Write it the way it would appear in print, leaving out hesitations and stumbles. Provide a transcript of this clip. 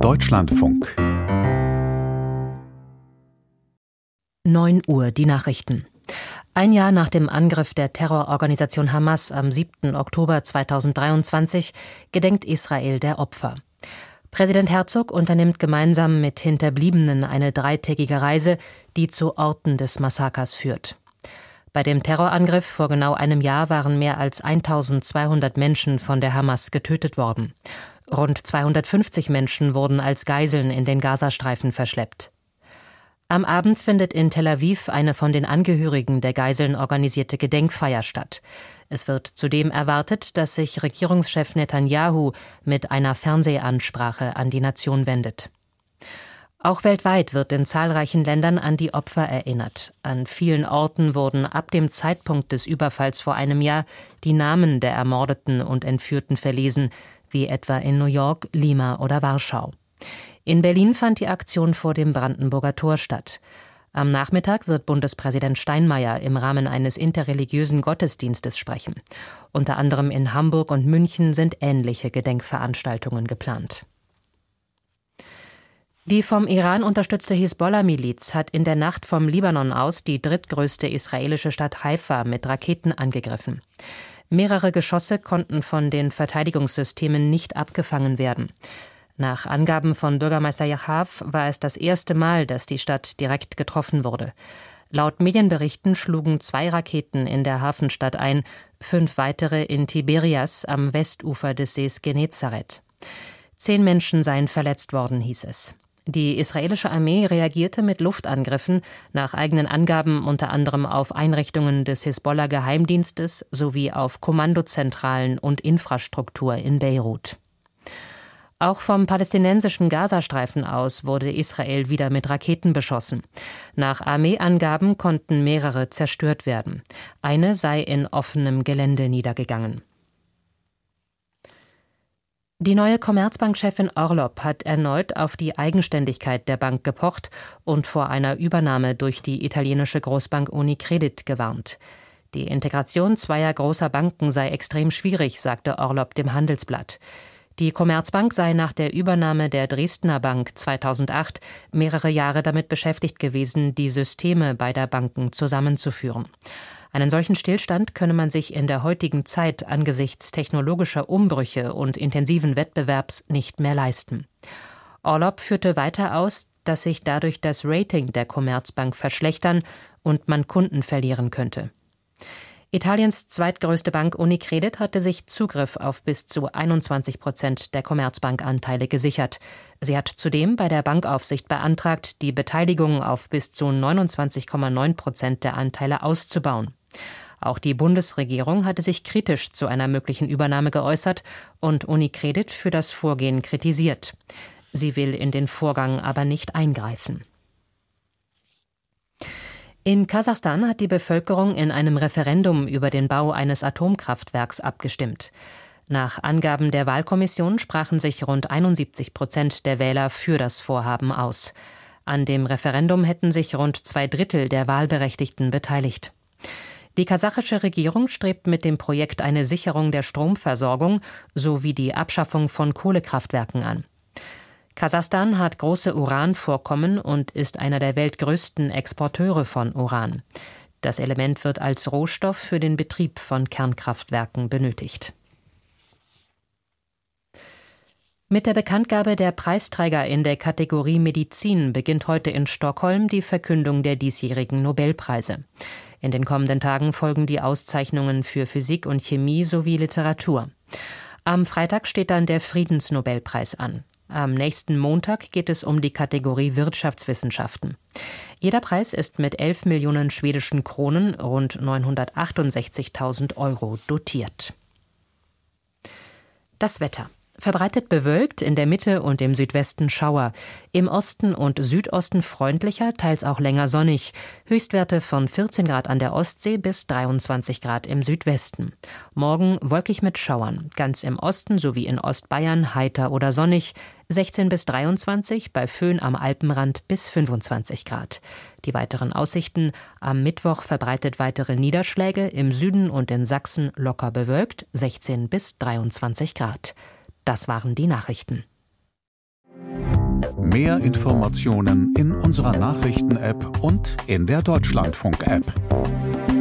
Deutschlandfunk. 9 Uhr, die Nachrichten. Ein Jahr nach dem Angriff der Terrororganisation Hamas am 7. Oktober 2023 gedenkt Israel der Opfer. Präsident Herzog unternimmt gemeinsam mit Hinterbliebenen eine 3-tägige Reise, die zu Orten des Massakers führt. Bei dem Terrorangriff vor genau einem Jahr waren mehr als 1200 Menschen von der Hamas getötet worden. Rund 250 Menschen wurden als Geiseln in den Gazastreifen verschleppt. Am Abend findet in Tel Aviv eine von den Angehörigen der Geiseln organisierte Gedenkfeier statt. Es wird zudem erwartet, dass sich Regierungschef Netanyahu mit einer Fernsehansprache an die Nation wendet. Auch weltweit wird in zahlreichen Ländern an die Opfer erinnert. An vielen Orten wurden ab dem Zeitpunkt des Überfalls vor einem Jahr die Namen der Ermordeten und Entführten verlesen, wie etwa in New York, Lima oder Warschau. In Berlin fand die Aktion vor dem Brandenburger Tor statt. Am Nachmittag wird Bundespräsident Steinmeier im Rahmen eines interreligiösen Gottesdienstes sprechen. Unter anderem in Hamburg und München sind ähnliche Gedenkveranstaltungen geplant. Die vom Iran unterstützte Hisbollah-Miliz hat in der Nacht vom Libanon aus die drittgrößte israelische Stadt Haifa mit Raketen angegriffen. Mehrere Geschosse konnten von den Verteidigungssystemen nicht abgefangen werden. Nach Angaben von Bürgermeister Yahav war es das erste Mal, dass die Stadt direkt getroffen wurde. Laut Medienberichten schlugen 2 Raketen in der Hafenstadt ein, 5 weitere in Tiberias am Westufer des Sees Genezareth. 10 Menschen seien verletzt worden, hieß es. Die israelische Armee reagierte mit Luftangriffen, nach eigenen Angaben unter anderem auf Einrichtungen des Hisbollah-Geheimdienstes sowie auf Kommandozentralen und Infrastruktur in Beirut. Auch vom palästinensischen Gazastreifen aus wurde Israel wieder mit Raketen beschossen. Nach Armeeangaben konnten mehrere zerstört werden. Eine sei in offenem Gelände niedergegangen. Die neue Commerzbank-Chefin Orlopp hat erneut auf die Eigenständigkeit der Bank gepocht und vor einer Übernahme durch die italienische Großbank Unicredit gewarnt. Die Integration zweier großer Banken sei extrem schwierig, sagte Orlopp dem Handelsblatt. Die Commerzbank sei nach der Übernahme der Dresdner Bank 2008 mehrere Jahre damit beschäftigt gewesen, die Systeme beider Banken zusammenzuführen. Einen solchen Stillstand könne man sich in der heutigen Zeit angesichts technologischer Umbrüche und intensiven Wettbewerbs nicht mehr leisten. Orlopp führte weiter aus, dass sich dadurch das Rating der Commerzbank verschlechtern und man Kunden verlieren könnte. Italiens zweitgrößte Bank Unicredit hatte sich Zugriff auf bis zu 21% der Commerzbank-Anteile gesichert. Sie hat zudem bei der Bankaufsicht beantragt, die Beteiligung auf bis zu 29,9% der Anteile auszubauen. Auch die Bundesregierung hatte sich kritisch zu einer möglichen Übernahme geäußert und Unicredit für das Vorgehen kritisiert. Sie will in den Vorgang aber nicht eingreifen. In Kasachstan hat die Bevölkerung in einem Referendum über den Bau eines Atomkraftwerks abgestimmt. Nach Angaben der Wahlkommission sprachen sich rund 71% der Wähler für das Vorhaben aus. An dem Referendum hätten sich rund 2/3 der Wahlberechtigten beteiligt. Die kasachische Regierung strebt mit dem Projekt eine Sicherung der Stromversorgung sowie die Abschaffung von Kohlekraftwerken an. Kasachstan hat große Uranvorkommen und ist einer der weltgrößten Exporteure von Uran. Das Element wird als Rohstoff für den Betrieb von Kernkraftwerken benötigt. Mit der Bekanntgabe der Preisträger in der Kategorie Medizin beginnt heute in Stockholm die Verkündung der diesjährigen Nobelpreise. In den kommenden Tagen folgen die Auszeichnungen für Physik und Chemie sowie Literatur. Am Freitag steht dann der Friedensnobelpreis an. Am nächsten Montag geht es um die Kategorie Wirtschaftswissenschaften. Jeder Preis ist mit 11 Millionen schwedischen Kronen, rund 968.000 Euro, dotiert. Das Wetter. Verbreitet bewölkt, in der Mitte und im Südwesten Schauer. Im Osten und Südosten freundlicher, teils auch länger sonnig. Höchstwerte von 14 Grad an der Ostsee bis 23 Grad im Südwesten. Morgen wolkig mit Schauern. Ganz im Osten sowie in Ostbayern heiter oder sonnig. 16 bis 23, bei Föhn am Alpenrand bis 25 Grad. Die weiteren Aussichten: am Mittwoch verbreitet weitere Niederschläge, im Süden und in Sachsen locker bewölkt, 16 bis 23 Grad. Das waren die Nachrichten. Mehr Informationen in unserer Nachrichten-App und in der Deutschlandfunk-App.